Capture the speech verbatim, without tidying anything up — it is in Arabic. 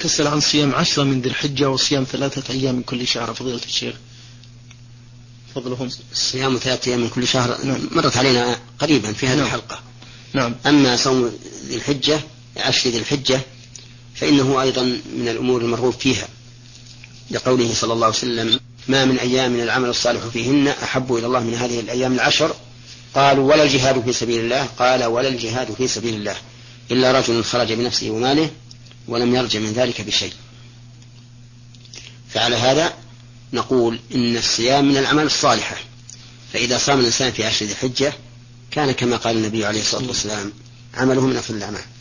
تسأل عن صيام عشرة من ذي الحجة وصيام ثلاثة أيام من كل شهر فضيلة الشيخ. فضلهم صيام ثلاثة أيام من كل شهر. نعم. مرت علينا قريبا في هذه نعم. الحلقة. نعم. أما صوم ذي الحجة عشر ذي الحجة فإنه أيضا من الأمور المرغوب فيها، لقوله صلى الله عليه وسلم: ما من أيام من العمل الصالح فيهن أحب إلى الله من هذه الأيام العشر. قالوا: ولا الجهاد في سبيل الله؟ قال: ولا الجهاد في سبيل الله إلا رجل خرج بنفسه وماله ولم يرجع من ذلك بشيء. فعلى هذا نقول إن الصيام من الأعمال الصالحة، فإذا صام الإنسان في عشر ذي الحجة كان كما قال النبي عليه الصلاة والسلام: عمله من أفضل الأعمال.